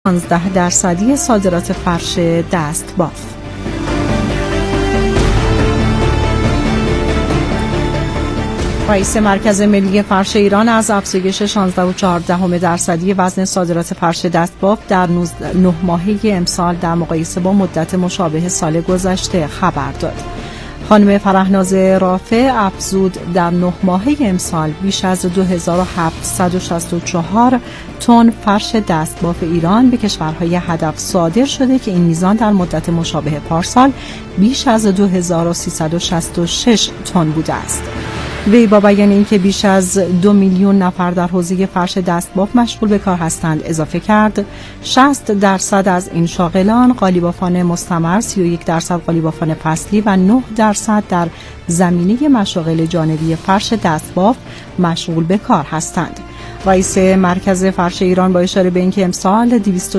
15% صادرات فرش دستباف. رئیس مرکز ملی فرش ایران از افزایش 16.4% وزن صادرات فرش دستباف در 9 ماهه امسال در مقایسه با مدت مشابه سال گذشته خبر داد. خانم فرهناز رافع افزود در 9 ماهه امسال بیش از 2764 تن فرش دستباف ایران به کشورهای هدف صادر شده که این میزان در مدت مشابه پارسال بیش از 2366 تن بوده است. وی با بیان اینکه بیش از 2 میلیون نفر در حوزه فرش دستباف مشغول به کار هستند اضافه کرد 60% از این شاغلان قالیبافان مستمر، 31% قالیبافان فصلی و 9% در زمینه مشاغل جانبی فرش دستباف مشغول به کار هستند. رئیس مرکز فرش ایران با اشاره به اینکه امسال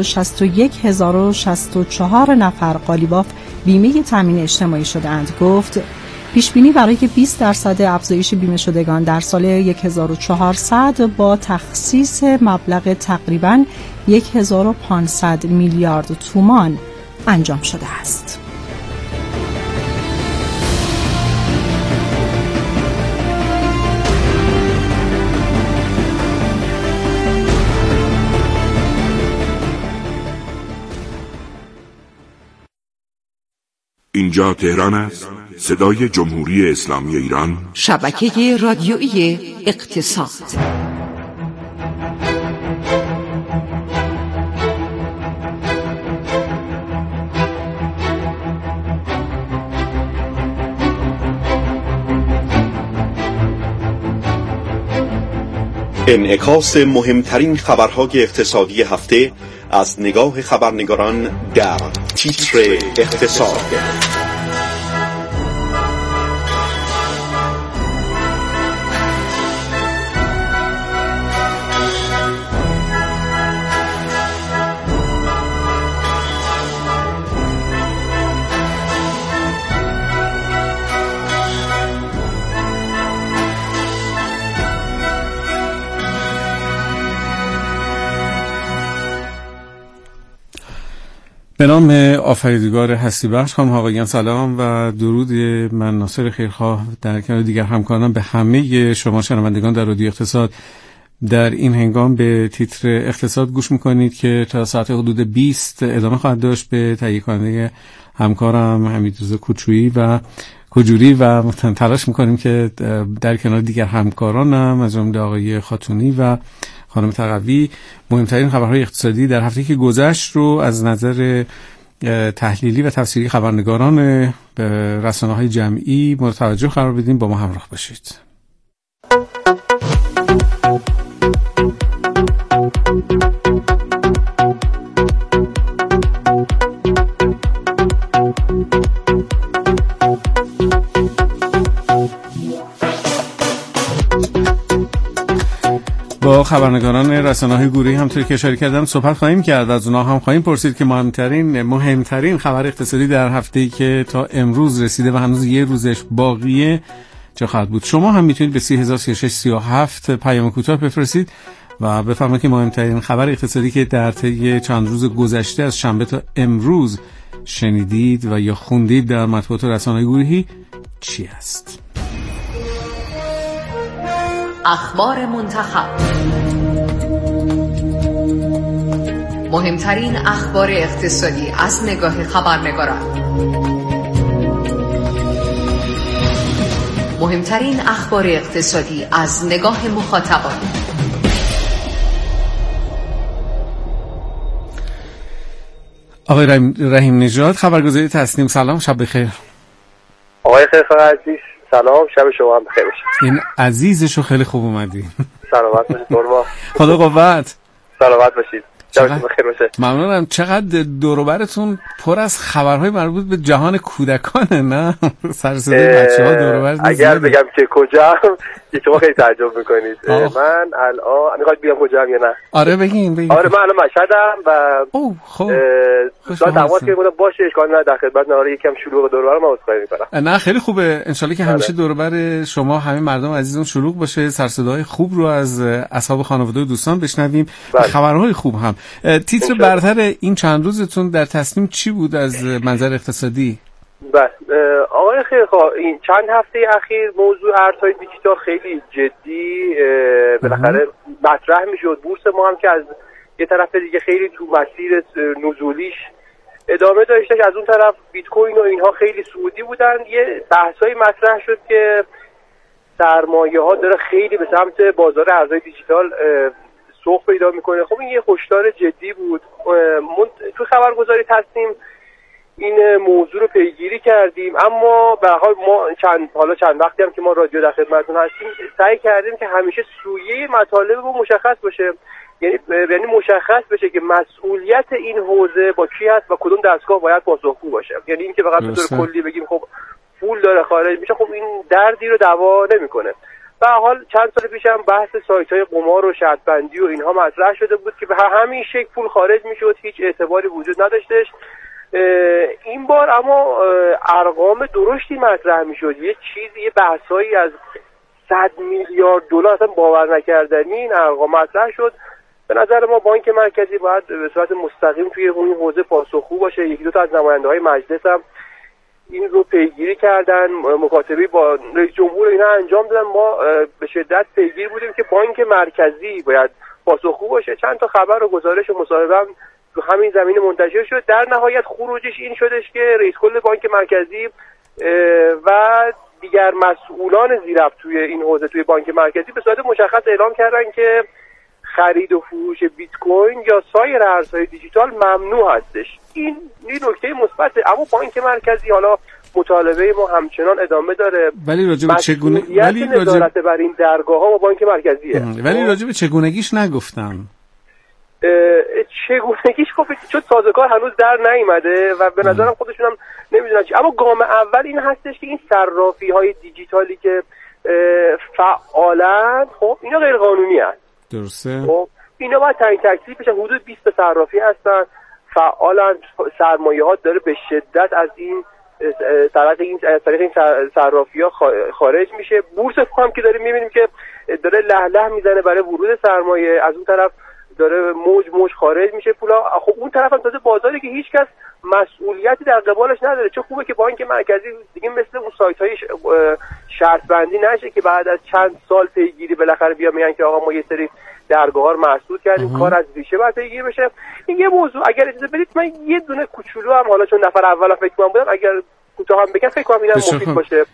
261064 نفر قالیباف بیمه تامین اجتماعی شدند گفت پیشبینی برای 20% افزایش بیمه شدگان در سال 1400 با تخصیص مبلغ تقریباً 1500 میلیارد تومان انجام شده است. اینجا تهران است، صدای جمهوری اسلامی ایران، شبکه رادیویی اقتصاد. انعکاس مهمترین خبرهای اقتصادی هفته از نگاه خبرنگاران در تیتر اقتصاد. به نام آفریدگار هستی بخش، خانم آقایان سلام و درود من ناصر خیرخواه در کنار دیگر همکاران به همه شما شنوندگان در رادیو اقتصاد در این هنگام به تیتر اقتصاد گوش میکنید که تا ساعت حدود 20 ادامه خواهد داشت به تهیه کننده همکارم حمیدرضا کجوری و تلاش میکنیم که در کنار دیگر همکارانم از جمله آقای خاتونی و خانم تقوی مهمترین خبرهای اقتصادی در هفته که گذشت رو از نظر تحلیلی و تفسیری خبرنگاران رسانه‌های جمعی مورد توجه قرار بدیم. با ما همراه باشید. با خبرنگاران رسانه‌های گروهی همونطوری که اشاره کردم صحبت خواهیم کرد. از اونها هم خواهیم پرسید که مهمترین خبر اقتصادی در هفته‌ای که تا امروز رسیده و هنوز یه روزش باقیه چه خواهد بود. شما هم میتونید به 303637 پیام کوتاه بفرستید و بفرمایید که مهمترین خبر اقتصادی که در طی چند روز گذشته از شنبه تا امروز شنیدید و یا خوندید در مطبوعات و رسانه‌های گروهی چی است. اخبار منتخب، مهمترین اخبار اقتصادی از نگاه خبرنگاران، مهمترین اخبار اقتصادی از نگاه مخاطبان. آقای رحیم نژاد، خبرگزاری تسنیم، سلام، شب بخیر. آقای خیرخواه عزیز سلام، شب شما هم بخیر باشه. این عزیزشو خیلی خوب اومدی. سلامت باشید قربان. خدا قوت. سلامت باشید. شبتون بخیر باشه. ممنونم. چقدر دور و برتون پر از خبرهای مربوط به جهان کودکانه، نه؟ سر صدای بچه‌ها دور و بر. اگر بگم که کجا شما خیلی تعجب میکنید. من الان میخواید بیام کجا هم یا نه؟ آره بگین. آره من الان مشهدم و خب تماس که بودم باشه اشکال نداره، در خدمت آره یکم شلوغ دور و بر ما عذرخواهی میکنم. نه خیلی خوبه، ان شاءالله که همیشه دور و بر شما همه مردم عزیزم شلوغ باشه، سر صداهای خوب رو از اصحاب خانواده و دوستان بشنویم، خبرهای خوب هم. تیتر برتر این چند روزتون در تصمیم چی بود از منظر اقتصادی؟ بله آقای خیرخواه، این چند هفته اخیر موضوع ارزهای دیجیتال خیلی جدی بالاخره مطرح میشد. بورس ما هم که از یه طرف دیگه خیلی تو مسیر نزولیش ادامه داشتش، از اون طرف بیت کوین و اینها خیلی صعودی بودن. یه بحثایی مطرح شد که سرمایه ها داره خیلی به سمت بازار ارزهای دیجیتال سوق پیدا میکنه. خب این یه هشدار جدی بود. تو خبرگزاری تصمیم این موضوع رو پیگیری کردیم، اما به هر حال ما چند وقتی هم که ما رادیو در خدمتتون هستیم سعی کردیم که همیشه سویه مطالب رو مشخص باشه، یعنی مشخص بشه که مسئولیت این حوزه با کی هست و کدوم دستگاه باید پاسخگو باشه. یعنی اینکه فقط به طور کلی بگیم خب پول داره خارج میشه، خب این دردی رو دوا نمیکنه. به هر حال چند سال پیش هم بحث سایت‌های قمار و شرط بندی و اینها مطرح شده بود که به همین شکل پول خارج میشد، هیچ اعتباری وجود نداشتش. این بار اما ارقام درشتی مطرح میشد، یه بحثایی از 100 میلیارد دلار اصلا باور نکردنی این ارقام مطرح شد. به نظر ما بانک مرکزی باید به صورت مستقیم توی این حوزه پاسخگو باشه. یکی دو تا از نماینده‌های مجلس هم این رو پیگیری کردن، مکاتبه با رئیس جمهور اینا انجام دادن. ما به شدت پیگیر بودیم که بانک مرکزی باید پاسخگو باشه. چند تا خبر و گزارش و مصاحبه هم تو همین زمینه منتشر شد. در نهایت خروجش این شدش که رئیس کل بانک مرکزی و دیگر مسئولان زیرفت توی این حوزه توی بانک مرکزی به صورت مشخص اعلام کردن که خرید و فروش بیت کوین یا سایر ارزهای دیجیتال ممنوع هستش. این نکته مثبته، اما بانک مرکزی حالا مطالبه ما همچنان ادامه داره. ولی راجع به نظارت بر این درگاه‌ها با بانک مرکزیه. ولی راجع به چگونگیش نگفتم. چگونگیش خب چون سازوکار هنوز در نیامده و به نظرم خودشون هم نمیدونن چی. اما گام اول این هستش که این صرافی‌های دیجیتالی که فعالن، خب اینا غیر قانونی هست. درسته. خب اینا باید تعیین تکلیف بشن. حدود 20 صرافی هستن، فعالن، سرمایه‌ها داره به شدت از این طریق این صرافی‌ها خارج میشه. بورس هم که داریم می‌بینیم که داره له میزنه برای ورود سرمایه، از اون طرف داره موج خارج میشه پولا. خب اون طرف هم تازه بازاری که هیچ کس مسئولیتی در قبالش نداره. چه خوبه که بانک مرکزی دیگه مثل اون سایت‌های شرط بندی نشه که بعد از چند سال پیگیری بالاخره بیا میگن که آقا ما یه سری درگاه‌ها رو محدود کردیم، کار از ریشه باید پیگیری بشه. این یه موضوع. اگر اجازه بدید من یه دونه کوچولو هم حالا چون نفر اول فکر کنم بودم اگر کوتاه هم بگم فکر کنم اینم مفید باشه.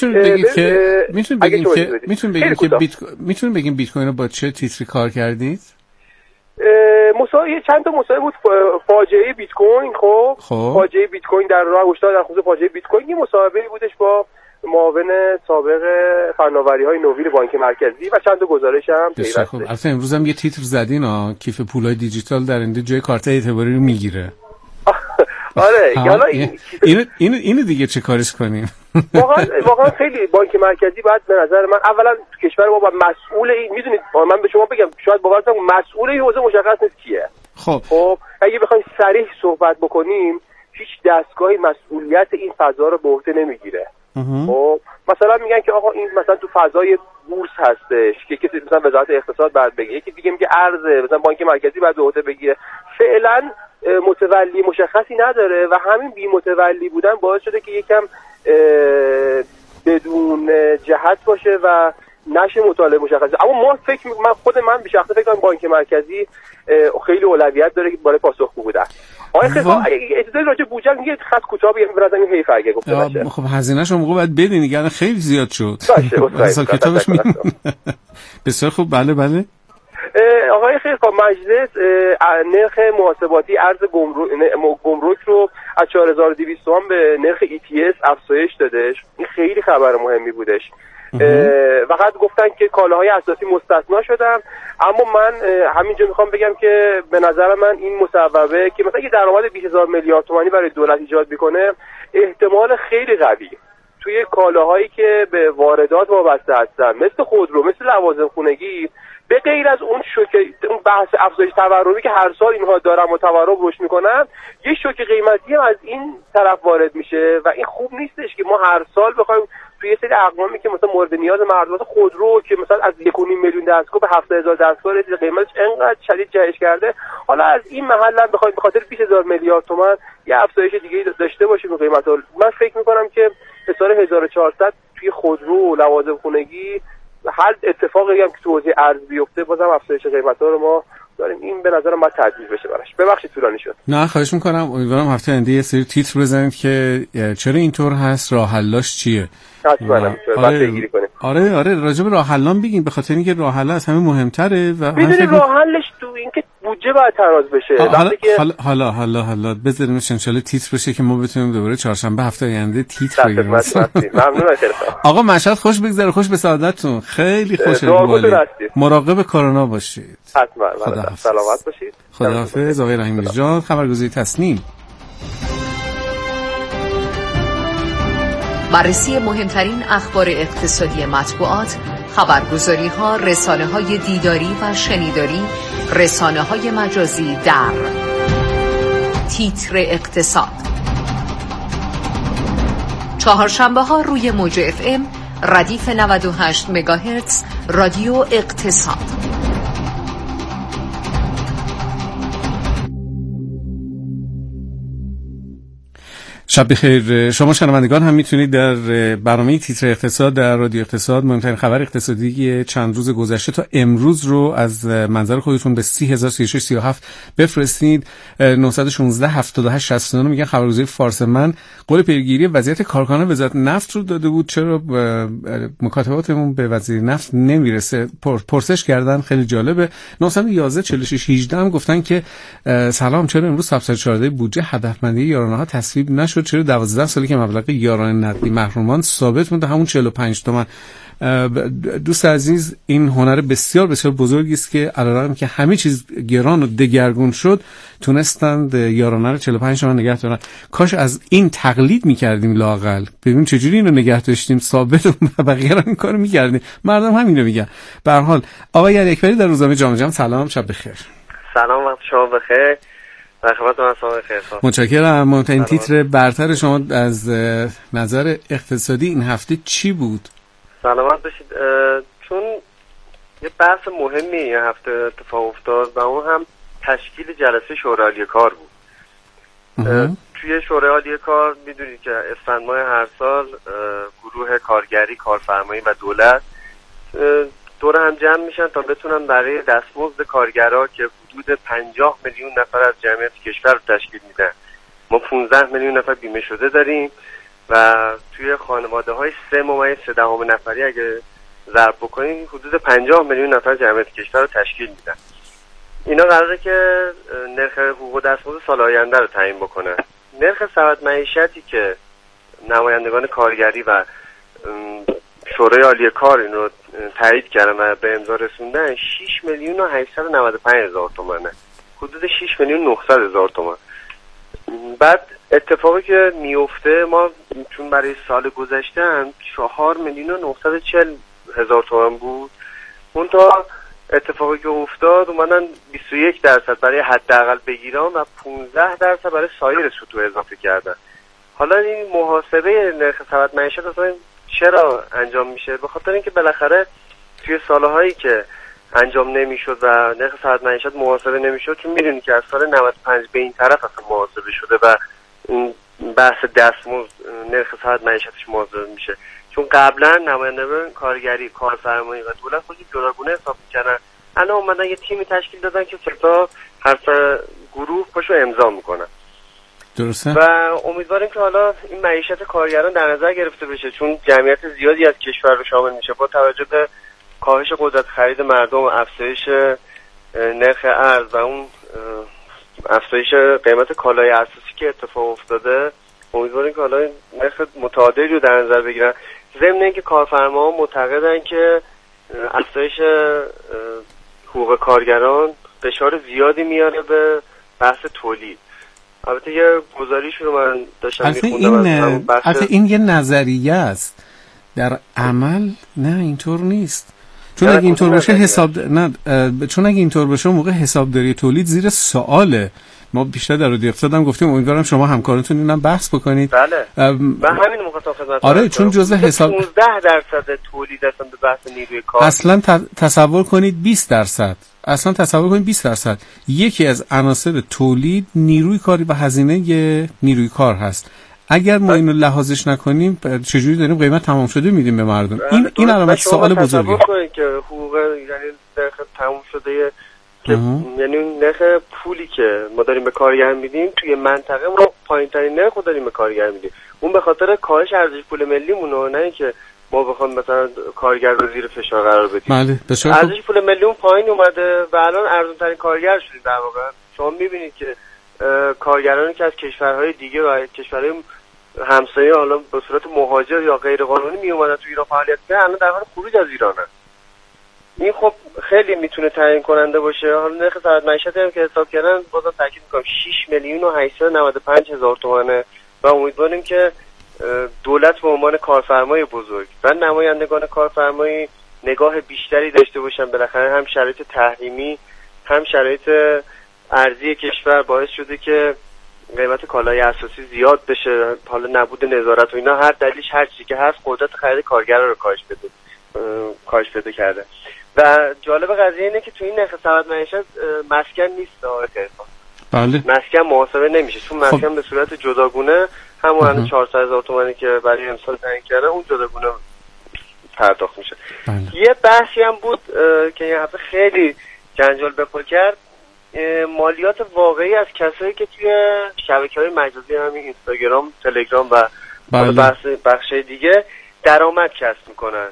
میتونید بگیم بیت کوین رو با چه تیتری کار کردید؟ چند تا مصاحبه بود. فاجعه بیت کوین. خب فاجعه بیت کوین در راه هشدار در خصوص فاجعه بیت کوین. یه مصاحبه بودش با معاون سابق فناوری‌های نوین بانک مرکزی و چند تا گزارش هم پیوسته. خب اصلا امروز هم یه تیتر زدین کیف پولای دیجیتال در اینجا جای کارت اعتباری رو میگیره. آره حالا اینو دیگه چه کارش کنیم؟ واقعا خیلی بانک مرکزی باید به نظر من اولا تو کشور ما باید مسئول این، میدونید من به شما بگم شاید باورتون مسئول این حوزه مشخص نیست کیه. خب اگه بخوایم صریح صحبت بکنیم هیچ دستگاهی مسئولیت این فضا رو به عهده نمیگیره. خب مثلا میگن که آقا این مثلا تو فضای بورس هستش که کسی مثلا وزارت اقتصاد بعد بگه، یکی دیگه میگه ارزه مثلا بانک مرکزی بعد به عهده بگیره. فعلا متولی مشخصی نداره و همین بی متولی بودن باعث شده که یکم بدون جهت باشه و نشه مطالعه مشخصه. اما من به شخصه فکر کنم بانک مرکزی خیلی اولویت داره برای پاسخگو بودن. آقای خیرخواه اجازه راجع بودجه یه خط کوتاه بگم براتون این حیف اگه گفته باشه. خب هزینه‌ش رو موقع باید بدین دیگه، خیلی زیاد شد. باشه کتابش بسیار خوب. بله آقای خیرخواه مجلس نرخ محاسباتی ارز گمرک رو از 4200 تومان به نرخ ETS افزایش دادش. این خیلی خبر مهمی بودش. فقط گفتن که کالاهای اساسی مستثنا شدن، اما من همینجا میخوام بگم که به نظر من این مصوبه که مثلا یه درآمد 20000 میلیارد تومانی برای دولت ایجاد میکنه احتمال خیلی قوی توی کالاهایی که به واردات وابسته هستن مثل خودرو، مثل لوازم خونگی، به غیر از اون بحث افزایش تورمی که هر سال اینها دارن و تورم رشد میکنن، یه شوک قیمتی هم از این طرف وارد میشه و این خوب نیستش که ما هر سال بخوایم توی یه سری اقوامی که مثلا مورد نیاز مردم خودرو که مثلا از 1.5 میلیون دستگاه به 70,000 دستگاه رسید، قیمتش انقدر شدید جهش کرده، حالا از این محل هم بخواید به خاطر 20,000 میلیارد تومان یه افزایش دیگه داشته باشیم به قیمت ها. من فکر میکنم که به سال 1400 توی خودرو و لوازم خونگی هر اتفاقی هم که تو حوزه ارز بیفته بازم افزایش قیمت ها رو ما داریم. این به نظرم باید تدریج بشه براش. ببخشید طولانی شد. نه خواهش میکنم. امیدوارم هفته آینده یه سری تیتر بزنید که چرا اینطور هست، راه حلاش چیه. حتما بعد پیگیری کنیم. آره راجع به راه حلان بگین، به خاطر اینکه راه حل از همه مهمتره و میدونی راه حلش تو اینکه بودجه باید تراز بشه. حالا بذاریم ان شاءالله تیتر بشه که ما بتونیم دوباره چهارشنبه هفته آینده تیتر بگیریم. ممنون خیلی. آقا مشهد خوش بگذره، خوش به سعادتتون. خیلی خوشحالم. مراقب کرونا باشید. حتما. سلامت باشید. خداحافظ آقای رحیم نژاد، خبرگزاری تصنیم. بررسی مهمترین اخبار اقتصادی مطبوعات، خبرگزاری‌ها، رسانه‌های دیداری و شنیداری، رسانه‌های مجازی در تیتر اقتصاد. چهارشنبه‌ها روی موج FM ردیف 98 مگاهرتز رادیو اقتصاد. شب بخیر. شما شنوندگان هم میتونید در برنامه تیتر اقتصاد در رادیو اقتصاد مهمترین خبر اقتصادی چند روز گذشته تا امروز رو از منظر خودتون به 30,03637 بفرستید. 916 78 69 میگن خبرگزاری فارسمن قول پیگیری وضعیت کارکنان وزارت نفت رو داده بود، چرا مکاتباتمون به وزیر نفت نمیرسه؟ پرسش کردن، خیلی جالبه. 911 46 18 هم گفتن که سلام، چرا امروز سبسر 14 بودجه هدفمندی یارانه‌ها تصویب نشد؟ چرا 12 سالی که مبلغ یارانه نقدی محرومان ثابت مونده همون 45 تومن؟ دوست عزیز، این هنر بسیار بسیار بزرگی است که علیرغم که همه چیز گران و دگرگون شد تونستند یارانه رو 45 تومن نگه دارن. کاش از این تقلید می‌کردیم، لااقل ببین چجوری اینو نگه داشتیم، ثابت و بقیه رو این کارو می‌کردیم. مردم همینو میگن. به هر حال آقای اکبری در روزنامه جامعه سلام، شب بخیر. سلام، وقت شما بخیر. خدمتتون هستم. خیر. متشکرم. مهمترین تیتر برتر شما از نظر اقتصادی این هفته چی بود؟ سلامت باشید. چون یه بحث مهمی این هفته اتفاق افتاد و اون هم تشکیل جلسه شورای عالی کار بود. توی شورای عالی کار میدونید که اسفند ماه هر سال گروه کارگری، کارفرمایی و دولت دور هم جمع میشن تا بتونن برای دستمزد کارگرها که حدود 50 میلیون نفر از جمعیت کشور رو تشکیل میدن، ما 15 میلیون نفر بیمه شده داریم و توی خانواده‌های 3.3 نفری اگه ضرب بکنیم حدود 50 میلیون نفر جمعیت کشور رو تشکیل میدن. اینا قراره که نرخ حقوق دستمزد سال آینده رو تعیین بکنن. نرخ سبد معیشتی که نمایندگان کارگری و شورای عالی کار این رو تایید کردن و به امضا رسوندن 6,895,000 تومانه، حدود 6,900,000 تومان. بعد اتفاقی که میفته، ما چون برای سال گذشته 4,940,000 تومان بود، اون تا اتفاقی که افتاد اومدن 21% برای حداقل بگیرن و 15% برای سایر سطوح اضافه کردن. حالا این محاسبه نرخ سبد معیشت اصلا چرا انجام میشه؟ به خاطر اینکه بالاخره توی سالهایی که انجام نمیشد و نرخ سبد معیشت محاسبه نمیشد، چون میدونی که از سال 95 به این طرف اصلا محاسبه شده و این بحث دستمزد نرخ سبد معیشتش محاسبه میشه، چون قبلا نمایندگان کارگری، کارفرمایی و دولت خودی جداگونه حساب میکنن. الان اومدن یه تیمی تشکیل دادن که سه هر گروه پاشو امضا میکنن. درسته. و امیدواریم که حالا این معیشت کارگران در نظر گرفته بشه، چون جمعیت زیادی از کشور رو شامل میشه. با توجه به کاهش قدرت خرید مردم و افزایش نرخ ارز و اون افزایش قیمت کالای اساسی که اتفاق افتاده، امیدواریم که حالا نرخ متعادلی رو در نظر بگیرن. ضمن اینکه کارفرماها معتقدن که افزایش حقوق کارگران فشار زیادی میاره به بحث تولید. البته یه گزارش رو من داشتم می‌خوندم. البته این یه نظریه است، در عمل نه اینطور نیست. چون اگه اینطور باشه چون اگه اینطور باشه موقع حسابداری تولید زیر سواله. ما بیشتر در رادیو اقتصاد هم گفتیم امیدوارم شما همکارانتون اینم بحث بکنید. بله من همین موقع خدمت آره چون جزء حساب 15% تولید اصلا به بحث نیروی کار. اصلا تصور کنید 20%. اصلا تصور کنید 20%. یکی از عناصر تولید نیروی کاری و هزینه نیروی کار هست. اگر ما اینو لحاظش نکنیم چجوری داریم قیمت تمام شده میدیم به مردم؟ این علامت سوال بزرگه. که حقوق یعنی نرخ تمام شده که یعنی نرخ پولی که ما داریم به کارگر میدیم توی منطقه ما پایین‌ترین نرخ داریم به کارگر میدیم. اون به خاطر کاهش ارزش پول ملیمونه، نه اینکه ما بخوام مثلا کارگر رو زیر فشار قرار بدیم. بله بسیار ارزش پول ملیمون پایین اومده و الان ارزان ترین کارگر شدیم در واقع. شما میبینید که کارگرانی که از کشورهای دیگه و کشورهای همسایه حالا به صورت مهاجر یا غیر قانونی می اومدن تو ایران فعالیت کردن الان در حال خروج از ایرانن. این خب خیلی میتونه تعیین کننده باشه. حالا نرخ سرعت معیشت هم که حساب کردن بازم تاکید میکنم 6,895,000 تومانه و امیدواریم که دولت به عنوان کارفرمای بزرگ و نمایندگان کارفرمایی نگاه بیشتری داشته باشن. بالاخره هم شرایط تحریمی هم شرایط ارزی کشور باعث شده که قیمت کالای اساسی زیاد بشه. حالا نبود نظارت و اینا هر دلیلش هر چیزی که هست قدرت خرید کارگرا رو کاهش پیدا کرده. و جالب قضیه اینه که تو این نرخ سرعت معیشت مسکن نیست آقای خیرخواه. بله. مسکن محاسبه نمیشه چون مسکن به صورت جداگونه همون 400,000 تومانی که برای امسال تعیین کردن اون جداگونه پرداخت میشه. بله. یه بحثی هم بود که این هفته خیلی جنجال برپا کرد، مالیات واقعی از کسایی که توی شبکه‌های مجازی همین اینستاگرام، تلگرام و بخش دیگه درآمد کسب میکنن.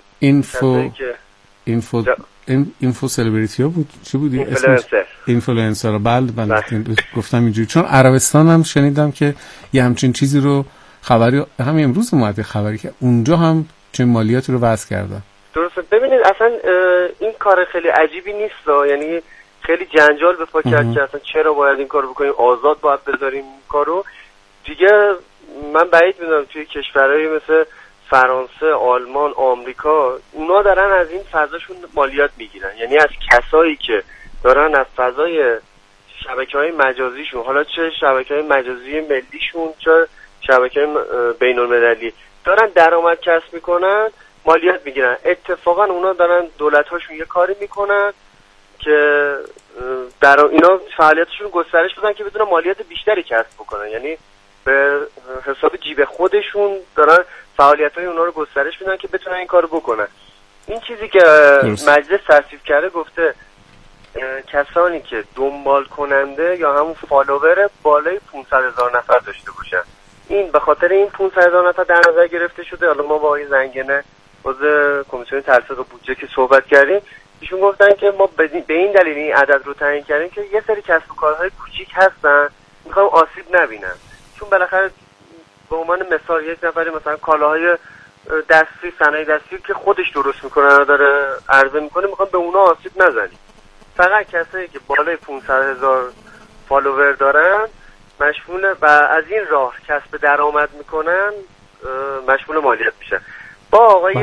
اینفو سلبریتی ها بود، چی بود اینفلوئنسر. بله گفتم اینجوری چون عربستان هم شنیدم که یه همچین چیزی رو خبری همین امروز اومده خبری که اونجا هم چه مالیاتی رو وضع کردن. درسته. ببینید اصلا این کار خیلی عجیبی نیست، یعنی خیلی جنجال به پا کرد که اصلا چرا باید این کارو بکنیم، آزاد باید بذاریم این کارو دیگه. من بعید میدونم توی کشورهای مثل فرانسه، آلمان، آمریکا اونا دارن از این فضاشون مالیات میگیرن، یعنی از کسایی که دارن از فضای شبکه‌های مجازیشون، حالا چه شبکه‌های مجازی ملیشون چه شبکه‌های بین‌المللی دارن درآمد کسب میکنن مالیات میگیرن. اتفاقا اونا دارن دولت‌هاشون یه کاری میکنن که در اینا فعالیتشون گسترش بدن که بدون مالیات بیشتری کسب بکنن، یعنی به حساب جیب خودشون دارن فعالیت‌های اونا رو گسترش میدن که بتونن این کارو بکنن. این چیزی که مجلس تصویب کرده گفته کسانی که دنبال کننده یا همون فالوور بالای 500,000 نفر داشته باشن. این به خاطر این 500,000 نفر در نظر گرفته شده. حالا ما با آقای زنگنه عضو کمیسیون تلفیق بودجه که صحبت کردیم، ایشون گفتن که ما به این دلیل این عدد رو تعیین کردیم که یه سری کسب و کارهای کوچیک هستن میخوام آسیب نبینن، چون بالاخره به عنوان مثال یک نفری مثلا کالاهای دستی، صنایع دستی که خودش درست میکنه داره عرضه میکنه، میخوام به اونا آسیب نزنیم. فقط کسایی که بالای 500,000 فالوور دارن مشمول و از این راه کسب درآمد میکنن مشمول مالیات میشن. با آقای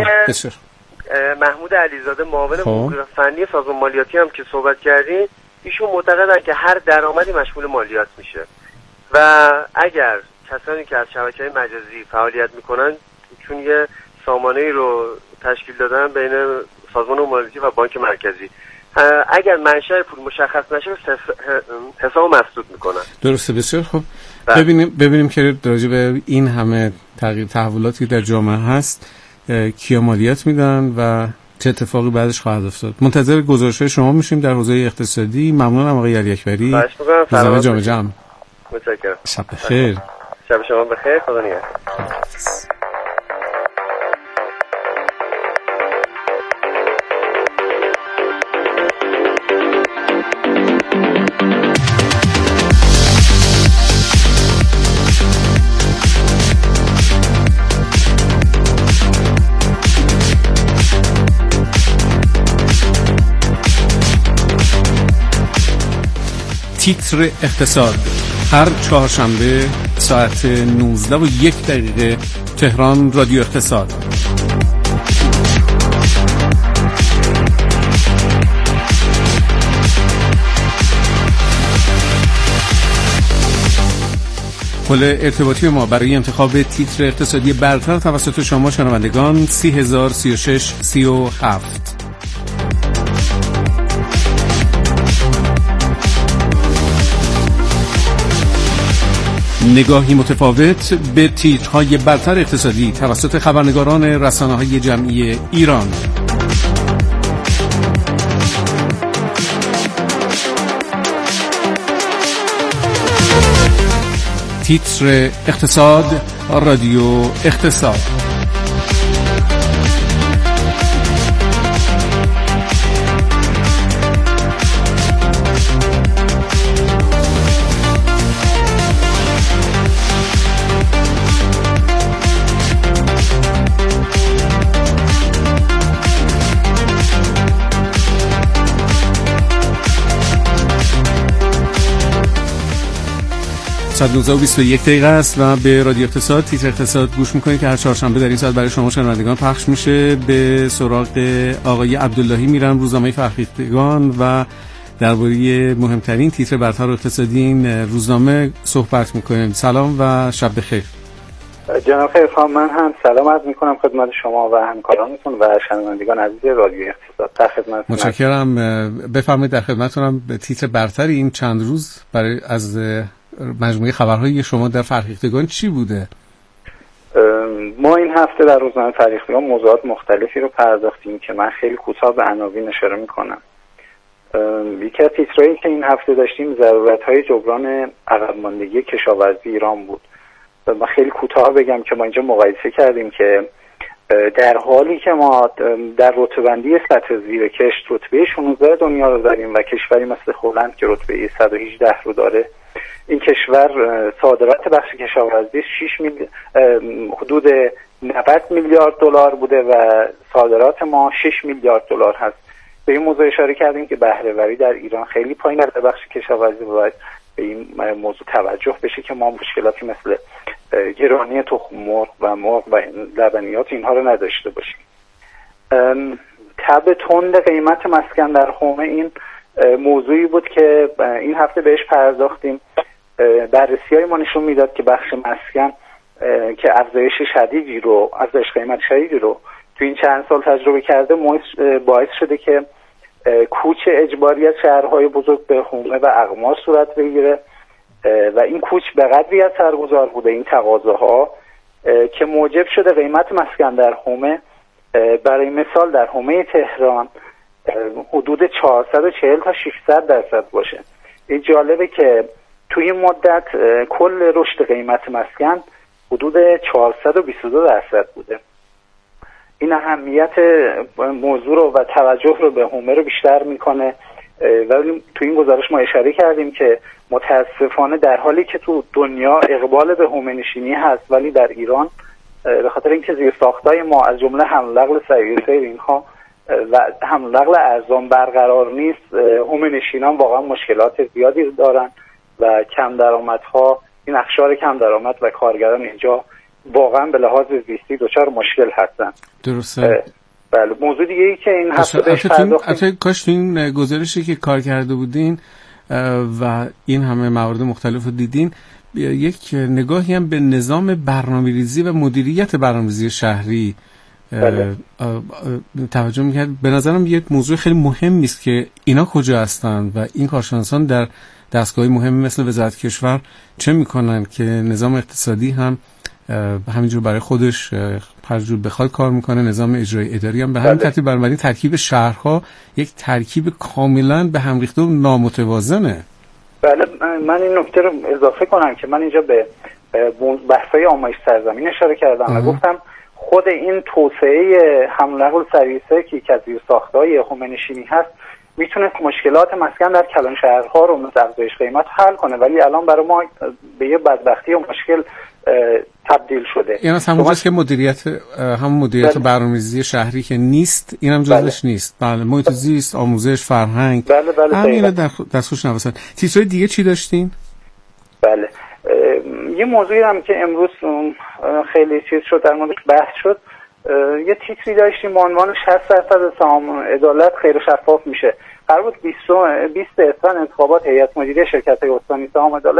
محمود علیزاده معاون حقوق فنی سازمان مالیاتی هم که صحبت کردیم، ایشون معتقدن که هر درآمدی مشمول مالیات میشه و اگر کسانی که از شبکه‌های مجازی فعالیت میکنن چون یه سامانه‌ای رو تشکیل دادن بین سازمان مالیاتی و بانک مرکزی، اگر منشأ پول مشخص نشه حساب مسدود میکنن. درسته. بسیار خوب. ببینیم که راجع به این همه تغییر تحولاتی در جامعه هست کیا مالیات میدن و چه اتفاقی بعدش خواهد افتاد. منتظر گزارش‌های شما میشیم در حوزه اقتصادی. ممنونم آقای علی اکبری. ممنون. جامعه جمع. متشکرم. شب بخیر. شب شما بخیر. خدا نگهدار. تیتر اقتصاد هر چهارشنبه ساعت 19:01 تهران رادیو اقتصاد. پل ارتباطی ما برای انتخاب تیتر اقتصادی برتر توسط شما شنوندگان 3003637. نگاهی متفاوت به تیترهای برتر اقتصادی توسط خبرنگاران رسانه‌های جمعی ایران. تیتر اقتصاد، رادیو اقتصاد. ساعت 19:21 دقیقه است و به رادیو اقتصاد تیتر اقتصاد گوش میکنید که هر چهارشنبه در این ساعت برای شما شنوندگان پخش میشه. به سراغ آقای عبداللهی میرم، روزنامه فرهیختگان، و درباره مهمترین تیتر برتر اقتصادی این روزنامه صحبت میکنیم. سلام و شب بخیر. جناب خیرخواه، من هم سلام عرض میکنم خدمت شما و همکارانتون و شنوندگان عزیز رادیو اقتصاد. در خدمتتون. متشکرم. بفرمایید در خدمتتونم. تیتر برتر این چند روز برای از مجموعه خبرهای شما در فرهیختگان چی بوده؟ ما این هفته در روزنامه فرهیختگان موضوعات مختلفی رو پرداختیم که من خیلی کوتاه به عناوین اشاره میکنم. یکی از تیترهایی که این هفته داشتیم ضرورت‌های جبران عقب‌ماندگی کشاورزی ایران بود. من خیلی کوتاه بگم که ما اینجا مقایسه کردیم که در حالی که ما در رتبه‌بندی سطح زیر کشت رتبه 16 دنیا رو داریم و کشوری مثل هلند که رتبه 118 رو داره، این کشور صادرات بخش کشاورزی حدود 90 میلیارد دلار بوده و صادرات ما 6 میلیارد دلار هست. به این موضوع اشاره کردیم که بهره‌وری در ایران خیلی پایین در بخش کشاورزی باید به این موضوع توجه بشه که ما مشکلاتی مثل گرانی تخم مرغ و مرغ و لبنیات اینها رو نداشته باشیم. تب تند قیمت مسکن در حومه این موضوعی بود که این هفته بهش پرداختیم. بررسی‌های ما نشون میداد که بخش مسکن که افزایش قیمت شدیدی رو تو این چند سال تجربه کرده باعث شده که کوچ اجباری از شهرهای بزرگ به حومه و اقمار صورت بگیره و این کوچ به قدری اثرگذار بوده این تقاضاها که موجب شده قیمت مسکن در حومه برای مثال در حومه تهران حدود 440 تا 600% باشه. این جالبه که توی این مدت کل رشد قیمت مسکن حدود 422% بوده. این اهمیت موضوع رو و توجه رو به حومه رو بیشتر میکنه و توی این گزارش ما اشاره کردیم که متاسفانه در حالی که تو دنیا اقبال به حومه نشینی هست، ولی در ایران به خاطر اینکه زیرساختای ما از جمله حمل نقل سریع سیر اینها و حمل نقل ارزان برقرار نیست، حومه نشینان واقعا مشکلات زیادی دارن و کم درآمدها، این اقشار کم درآمد و کارگران اینجا واقعا به لحاظ زیستی دچار مشکل هستن. درسته. بله. موضوع دیگه ای که این هفته بهش پرداختیم، کاش تو این گزارشی که کار کرده بودین و این همه موارد مختلف رو دیدین یک نگاهی هم به نظام برنامه‌ریزی و مدیریت برنامه‌ریزی شهری توجه می‌کرد. به نظرم یک موضوع خیلی مهمی است که اینا کجا هستن و این کارشناسان در دستگاه‌های مهمی مثل وزارت کشور چه میکنن که نظام اقتصادی هم همینجور برای خودش هر جور بخواد کار میکنه، نظام اجرایی اداری هم به همین ترتیب. بنابراین ترکیب شهرها یک ترکیب کاملا به هم ریخته و نامتوازنه. بله، من این نکته رو اضافه کنم که من اینجا به بحث‌های آمایش سرزمین اشاره کردم و گفتم خود این توسعه حمل نقل سریع که از زیرساخت‌های حومه نشینی هست میتونه مشکلات مسکن در کلان شهرها رو مثل افزایش قیمت حل کنه، ولی الان برای ما به یه بدبختی و مشکل تبدیل شده. این از همونجاست که مدیریت برنامه‌ریزی شهری که نیست، این هم جزش نیست. بله، محیط زیست، آموزش، فرهنگ. بله همین دستخوش نوسان. تیترهای دیگه چی داشتین؟ بله، یه موضوعی هم که امروز خیلی چیز شد، در موردش بحث شد، یه تیتری داشتیم با عنوان 60% سهام عدالت غیر شفاف میشه. قرار بود 20 اسفند انتخابات هیئت مدیره شرکت‌های استانی سهام عدالت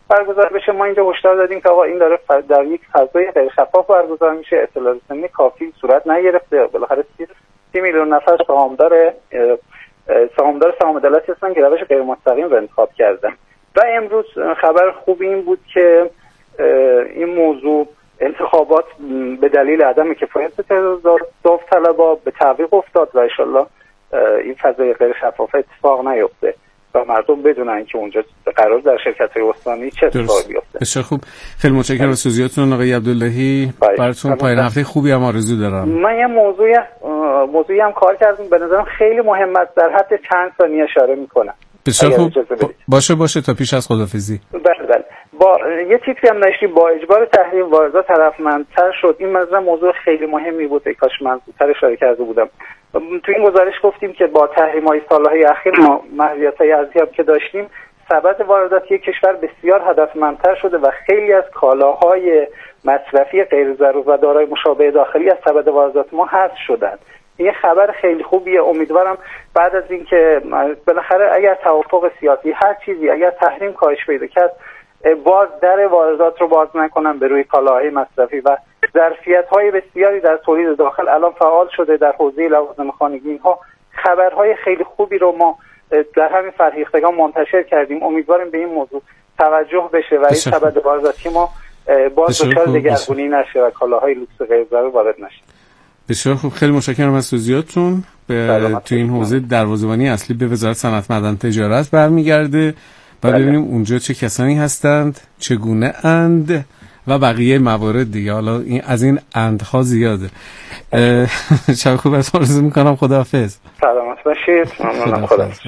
برگزار بشه. ما اینجا هشدار دادیم که آقا این داره در یک فضای غیر شفاف برگزار میشه، اطلاع رسانی کافی صورت نگرفته. بالاخره 30 میلیون نفر سهامدار سهام دولتی هستن که روش غیر مستقیم رو انتخاب کردن. و امروز خبر خوب این بود که این موضوع انتخابات به دلیل عدم کفایت داوطلبا به تعویق افتاد و ان شاءالله این فضای غیر شفاف اتفاق نیفته و مردم بدونن که اونجا قرار در شرکت‌های استانی چه اتفاقی بیفته. بسیار خوب، خیلی متشکرم از توضیحاتتون آقای عبداللهی. براتون پایان هفته خوبی هم آرزو دارم. من یه موضوعی هم کار کردم به نظرم خیلی مهم است، در حد چند ثانیه اشاره میکنم. بسیار خوب، باشه تا پیش از خداحافظی. بله. با یه تیتری هم نشری با اجبار تحریم واردات طرفمندتر شد. این مثلا موضوع خیلی مهمی بود، کاش من زودتر اشاره کرده بودم. تو این گزارش گفتیم که با تحریم‌های سال‌های اخیر ما محدودیت‌های ارزی که داشتیم، سبد وارداتی کشور بسیار هدفمندتر شده و خیلی از کالاهای مصرفی غیر ضروری و دارای مشابه داخلی از سبد واردات ما حذف شدند. این خبر خیلی خوبیه. امیدوارم بعد از اینکه بالاخره اگر توافق سیاسی هر چیزی، اگر تحریم کاهش پیدا کرد، باز در واردات رو باز نکنن به روی کالاهای مصرفی و ظرفیت‌های بسیاری در تولید داخل الان فعال شده در حوزه لوازم خانگی. اینها خبرهای خیلی خوبی رو ما در همین فرهیختگان منتشر کردیم. امیدواریم به این موضوع توجه بشه و این سبد وارداتی ما باز دچار دگرگونی نشه و کالاهای لوکس غیر ضروری وارد نشه. بسیار خوب، خیلی متشکرم از توضیحاتتون. تو این حوزه دروازه‌بانی اصلی به وزارت صنعت معدن تجارت برمیگرده و ببینیم اونجا چه کسانی هستند، چگونه اند و بقیه موارد دیگه. حالا از این اندها زیاده. شب خوب آرزو میکنم. خداحافظ. سلامت باشید. ممنونم. خداحافظ.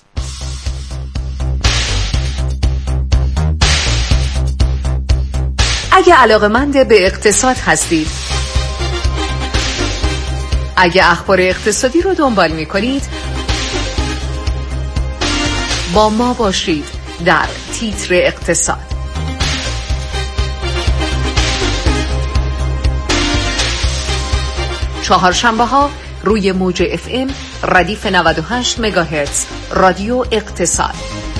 اگه علاقه‌مند به اقتصاد هستید، اگه اخبار اقتصادی رو دنبال میکنید، با ما باشید در تیتر اقتصاد. چهارشنبه ها روی موج FM ردیف 98 مگاهرتز رادیو اقتصاد.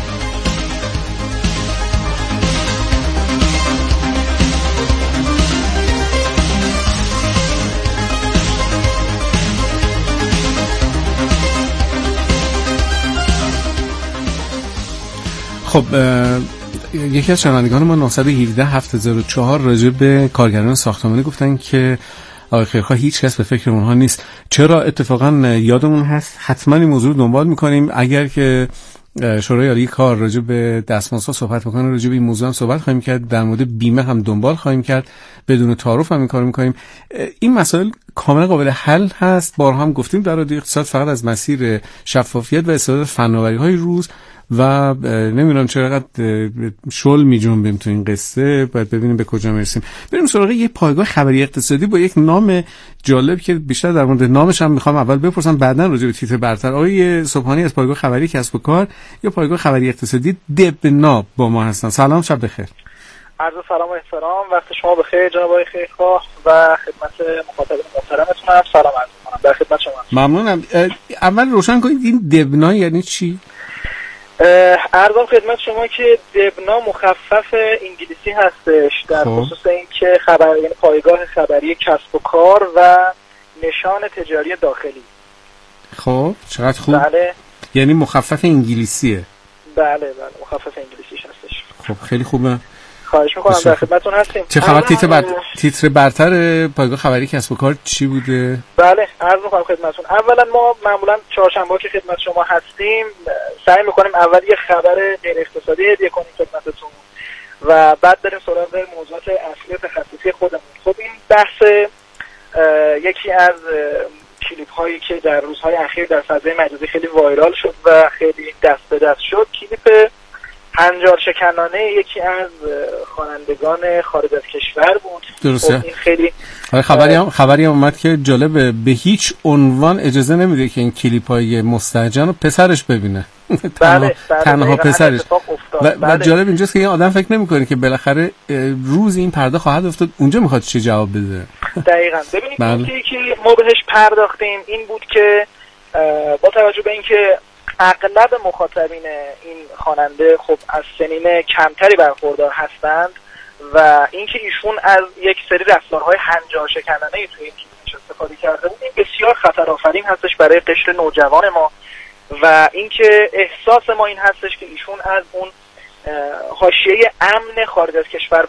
خب یکی از شنوندگان ما 917-7004 راجع به کارگران ساختمانی گفتن که آقای خیرخواه هیچ کس به فکر اونها نیست. چرا؟ اتفاقا یادمون هست حتما این موضوع رو دنبال میکنیم. اگر که شورای عالی کار راجع به دستمزدها صحبت میکنه، راجع به این موضوع هم صحبت خواهیم کرد. در مورد بیمه هم دنبال خواهیم کرد. بدون تعارف هم این کارو میکنیم. این مسائل کاملا قابل حل هست. بارها هم گفتیم در رادیو اقتصاد فقط از مسیر شفافیت و استفاده فناوری‌های روز و نمیدونم چقدر شل میجنبیم تو این قصه. باید ببینیم به کجا میرسیم. بریم سراغ یه پایگاه خبری اقتصادی با یک نام جالب که بیشتر در مورد نامش هم میخوام اول بپرسم، بعداً راجع به تیتر برتر. آقای صبحانی از پایگاه خبری کسب و کار یا پایگاه خبری اقتصادی دبنا با ما هستن. سلام، شب بخیر. عرض سلام و احترام، وقت شما بخیر جناب آقای خیرخواه و خدمت مخاطبان محترمتون هم سلام عرض می‌کنم. در خدمت شما. ممنونم. اول روشن کنید این دبنا یعنی چی؟ عرضم خدمت شما که دبنا مخفف انگلیسی هستش در خصوص این که یعنی پایگاه خبری کسب و کار و نشان تجاری داخلی. خب چقدر خوب. بله. یعنی مخفف انگلیسیه. بله مخفف انگلیسیش هستش. خب خیلی خوبه. خواهش میکنم، در خدمتتون هستیم. چه خبر؟ تیتر برتر پایگاه خبری کسب و کار چی بوده؟ بله عرض میکنم خدمتتون. اولا ما معمولا چهارشنبه که خدمت شما هستیم سعی میکنیم اول یه خبر غیر اقتصادی هدیه کنیم خدمتتون و بعد بریم سراغ موضوعات اصلی تخصصی خودمون. خب این بحث یکی از کلیپ هایی که در روزهای اخیر در فضای مجازی خیلی وایرال شد و خیلی دست به دست شد، کلیپ هنجار شکنانه یکی از خوانندگان خارج از کشور بود. درسته. این خیلی خبری هم اومد که جالبه، به هیچ عنوان اجازه نمیده که این کلیپای مستهجن رو پسرش ببینه. تنها پسرش. و جالب اینجاست که این آدم فکر نمیکنه که بالاخره روز این پرده خواهد افتاد، اونجا میخواد چه جواب بده. دقیقاً. ببینید نکته‌ای که ما بهش پرداختیم این بود که با توجه به اینکه اغلب مخاطبین این خواننده خب از سنین کمتری برخوردار هستند و اینکه ایشون از یک سری رفتارهای هنجار شکنانه‌ای توی این کلیپش استفاده کرده بود، این بسیار خطرآفرین هستش برای قشر نوجوان ما و اینکه احساس ما این هستش که ایشون از اون حاشیه امن خارج از کشور